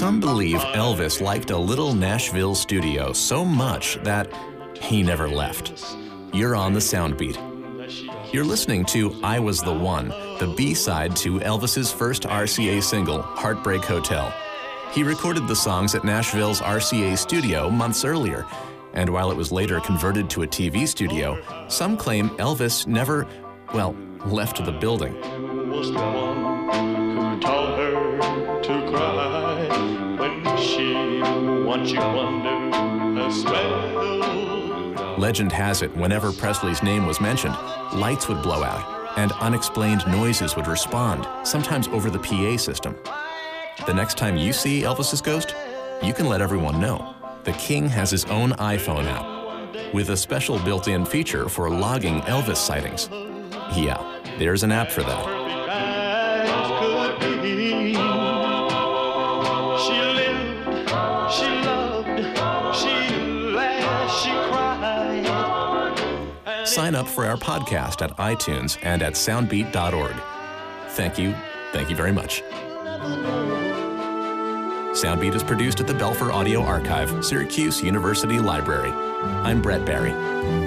Some believe Elvis liked a little Nashville studio so much that he never left. You're on the Soundbeat. You're listening to I Was the One, the B-side to Elvis's first RCA single, Heartbreak Hotel. He recorded the songs at Nashville's RCA studio months earlier, and while it was later converted to a TV studio, some claim Elvis never, left the building. Was the one who taught her to cry when she watched you wonder as well. Legend has it, whenever Presley's name was mentioned, lights would blow out and unexplained noises would respond, sometimes over the PA system. The next time you see Elvis's ghost, you can let everyone know. The King has his own iPhone app with a special built-in feature for logging Elvis sightings. Yeah, there's an app for that. Sign up for our podcast at iTunes and at soundbeat.org. Thank you very much. Soundbeat is produced at the Belfer Audio Archive, Syracuse University Library. I'm Brett Barry.